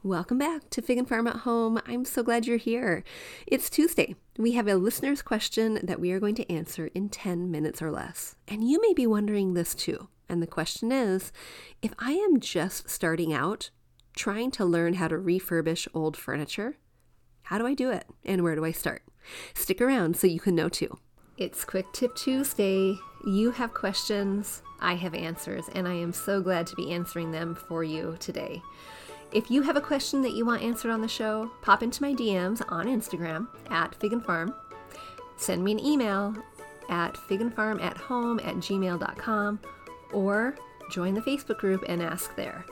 Welcome back to Fig and Farm at Home. I'm so glad you're here. It's Tuesday. We have a listener's question that we are going to answer in 10 minutes or less. And you may be wondering this too. And the question is, if I am just starting out trying to learn how to refurbish old furniture, how do I do it? And where do I start? Stick around so you can know too. It's Quick Tip Tuesday. You have questions, I have answers, and I am so glad to be answering them for you today. If you have a question that you want answered on the show, pop into my DMs on Instagram at Fig and Farm. Send me an email at figandfarmathome@gmail.com or join the Facebook group and ask there.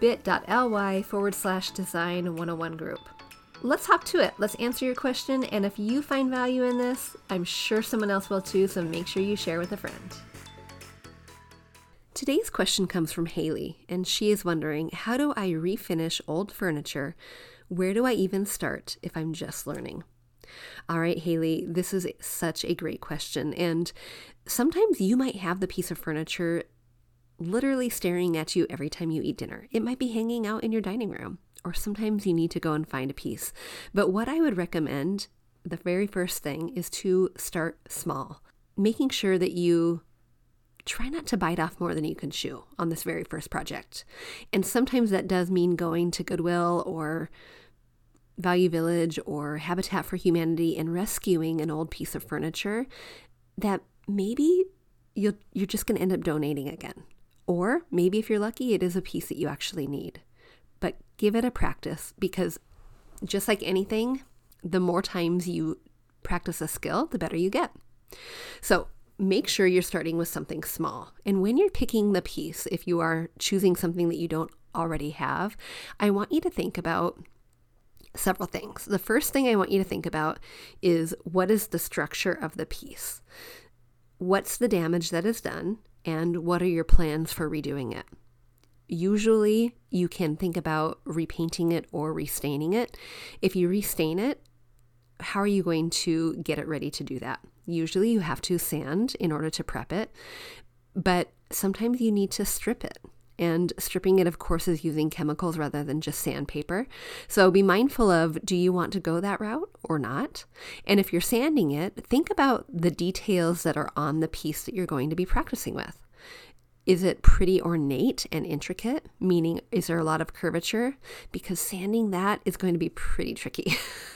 bit.ly/design101 group. Let's hop to it. Let's answer your question. And if you find value in this, I'm sure someone else will too. So make sure you share with a friend. Today's question comes from Haley, and she is wondering, how do I refinish old furniture? Where do I even start if I'm just learning? All right, Haley, this is such a great question. And sometimes you might have the piece of furniture literally staring at you every time you eat dinner. It might be hanging out in your dining room, or sometimes you need to go and find a piece. But what I would recommend, the very first thing, is to start small, making sure that you try not to bite off more than you can chew on this very first project. And sometimes that does mean going to Goodwill or Value Village or Habitat for Humanity and rescuing an old piece of furniture that maybe you're just going to end up donating again. Or maybe if you're lucky, it is a piece that you actually need. But give it a practice, because just like anything, the more times you practice a skill, the better you get. So make sure you're starting with something small. And when you're picking the piece, if you are choosing something that you don't already have, I want you to think about several things. The first thing I want you to think about is, what is the structure of the piece? What's the damage that is done? And what are your plans for redoing it? Usually you can think about repainting it or restaining it. If you restain it, how are you going to get it ready to do that? Usually you have to sand in order to prep it, but sometimes you need to strip it. And stripping it, of course, is using chemicals rather than just sandpaper. So be mindful of, do you want to go that route or not? And if you're sanding it, think about the details that are on the piece that you're going to be practicing with. Is it pretty ornate and intricate? Meaning, is there a lot of curvature? Because sanding that is going to be pretty tricky.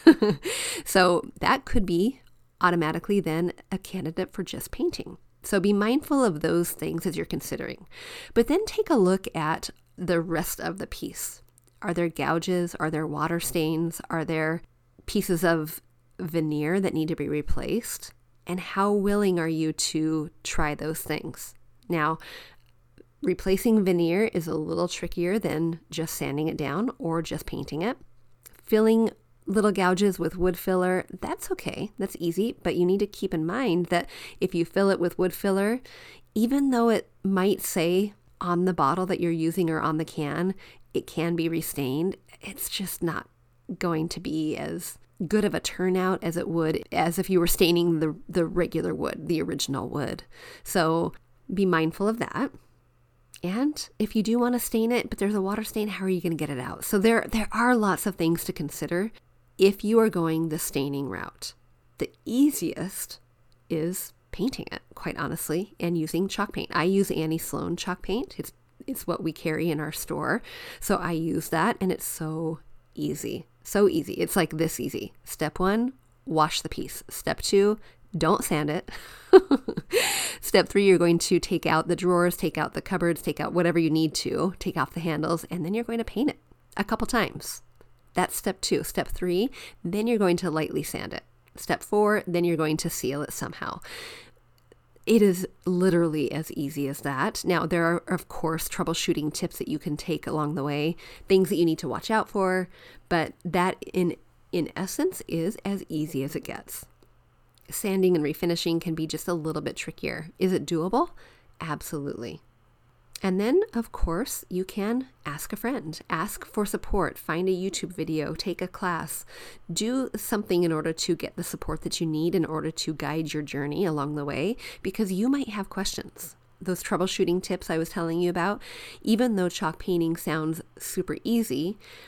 So that could be automatically then a candidate for just painting. So be mindful of those things as you're considering. But then take a look at the rest of the piece. Are there gouges? Are there water stains? Are there pieces of veneer that need to be replaced? And how willing are you to try those things? Now, replacing veneer is a little trickier than just sanding it down or just painting it. Filling little gouges with wood filler, that's okay. That's easy. But you need to keep in mind that if you fill it with wood filler, even though it might say on the bottle that you're using or on the can, it can be restained, it's just not going to be as good of a turnout as it would as if you were staining the regular wood, the original wood. So be mindful of that. And if you do want to stain it, but there's a water stain, how are you going to get it out? So there are lots of things to consider if you are going the staining route. The easiest is painting it, quite honestly, and using chalk paint. I use Annie Sloan chalk paint. It's what we carry in our store. So I use that, and it's so easy. So easy. It's like this easy. Step 1, wash the piece. Step 2, don't sand it. Step 3, you're going to take out the drawers, take out the cupboards, take out whatever you need to, take off the handles, and then you're going to paint it a couple times. That's step 2. Step 3, then you're going to lightly sand it. Step 4, then you're going to seal it somehow. It is literally as easy as that. Now, there are, of course, troubleshooting tips that you can take along the way, things that you need to watch out for, but that in essence is as easy as it gets. Sanding and refinishing can be just a little bit trickier. Is it doable? Absolutely. And then, of course, you can ask a friend, ask for support, find a YouTube video, take a class, do something in order to get the support that you need in order to guide your journey along the way, because you might have questions. Those troubleshooting tips I was telling you about, even though chalk painting sounds super easy,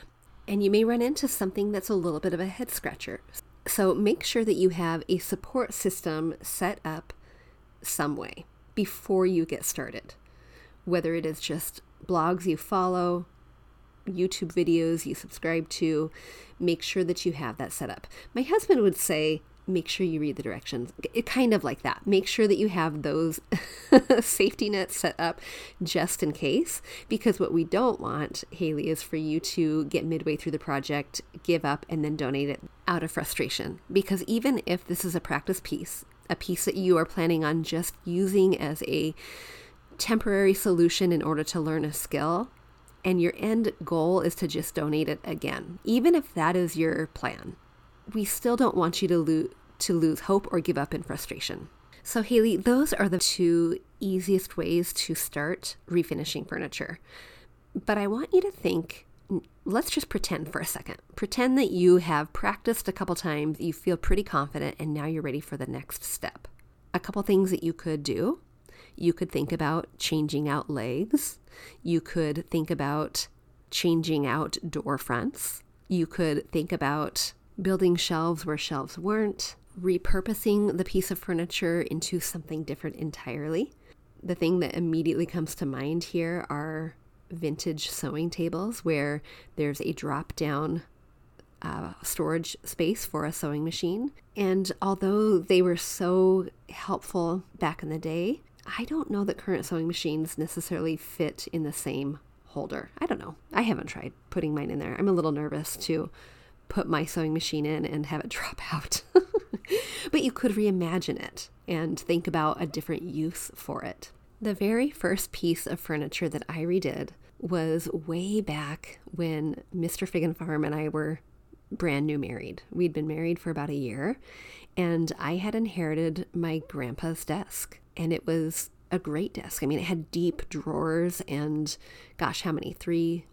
And you may run into something that's a little bit of a head scratcher. So make sure that you have a support system set up some way before you get started. Whether it is just blogs you follow, YouTube videos you subscribe to, make sure that you have that set up. My husband would say, make sure you read the directions. Kind of like that. Make sure that you have those safety nets set up just in case, because what we don't want, Haley, is for you to get midway through the project, give up, and then donate it out of frustration. Because even if this is a practice piece, a piece that you are planning on just using as a temporary solution in order to learn a skill, and your end goal is to just donate it again, even if that is your plan, we still don't want you to lose hope or give up in frustration. So Haley, those are the two easiest ways to start refinishing furniture. But I want you to think, let's just pretend for a second. Pretend that you have practiced a couple times, you feel pretty confident, and now you're ready for the next step. A couple things that you could do. You could think about changing out legs. You could think about changing out door fronts. You could think about building shelves where shelves weren't, repurposing the piece of furniture into something different entirely. The thing that immediately comes to mind here are vintage sewing tables where there's a drop-down storage space for a sewing machine. And although they were so helpful back in the day, I don't know that current sewing machines necessarily fit in the same holder. I don't know. I haven't tried putting mine in there. I'm a little nervous to put my sewing machine in and have it drop out. But you could reimagine it and think about a different use for it. The very first piece of furniture that I redid was way back when Mr. Fig and Farm and I were brand new married. We'd been married for about a year, and I had inherited my grandpa's desk, and it was a great desk. I mean, it had deep drawers and gosh, how many? 3,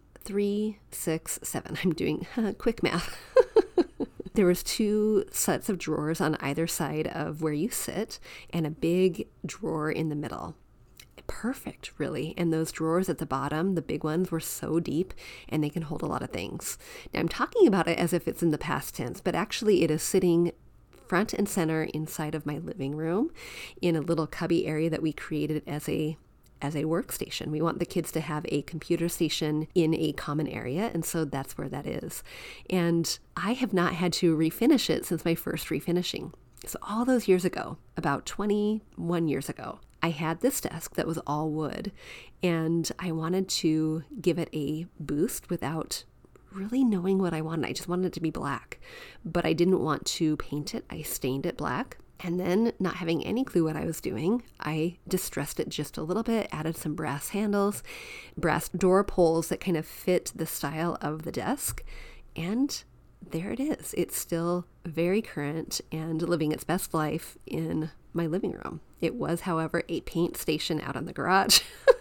6, 7. I'm doing quick math. There was 2 sets of drawers on either side of where you sit and a big drawer in the middle. Perfect, really. And those drawers at the bottom, the big ones, were so deep and they can hold a lot of things. Now, I'm talking about it as if it's in the past tense, but actually it is sitting front and center inside of my living room in a little cubby area that we created as a workstation. We want the kids to have a computer station in a common area, and so that's where that is. And I have not had to refinish it since my first refinishing. So all those years ago, about 21 years ago, I had this desk that was all wood, and I wanted to give it a boost without really knowing what I wanted. I just wanted it to be black, but I didn't want to paint it. I stained it black. And then, not having any clue what I was doing, I distressed it just a little bit, added some brass handles, brass door pulls that kind of fit the style of the desk, and there it is. It's still very current and living its best life in my living room. It was, however, a paint station out in the garage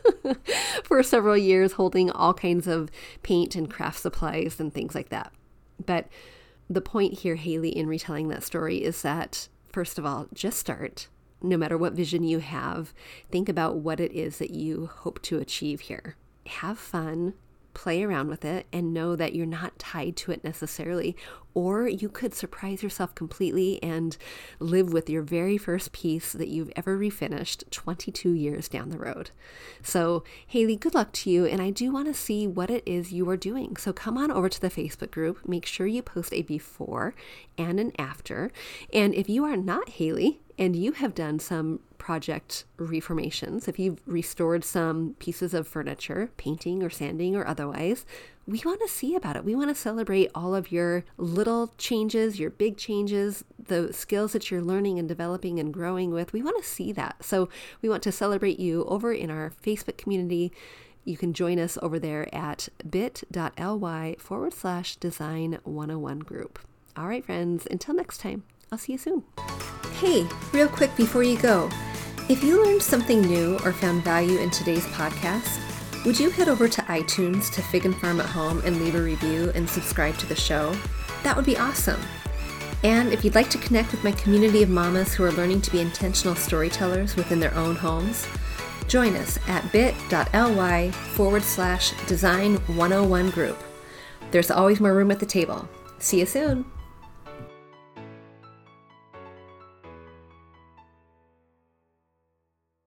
for several years, holding all kinds of paint and craft supplies and things like that. But the point here, Haley, in retelling that story is that, first of all, just start. No matter what vision you have, think about what it is that you hope to achieve here. Have fun, play around with it, and know that you're not tied to it necessarily. Or you could surprise yourself completely and live with your very first piece that you've ever refinished 22 years down the road. So, Haley, good luck to you. And I do want to see what it is you are doing. So come on over to the Facebook group. Make sure you post a before and an after. And if you are not Haley and you have done some project reformations, if you've restored some pieces of furniture, painting or sanding or otherwise, we want to see about it. We want to celebrate all of your little changes, your big changes, the skills that you're learning and developing and growing with. We want to see that. So we want to celebrate you over in our Facebook community. You can join us over there at bit.ly/design101 group. All right, friends, until next time, I'll see you soon. Hey, real quick before you go, if you learned something new or found value in today's podcast, would you head over to iTunes to Fig and Farm at Home and leave a review and subscribe to the show? That would be awesome. And if you'd like to connect with my community of mamas who are learning to be intentional storytellers within their own homes, join us at bit.ly/design101 group. There's always more room at the table. See you soon.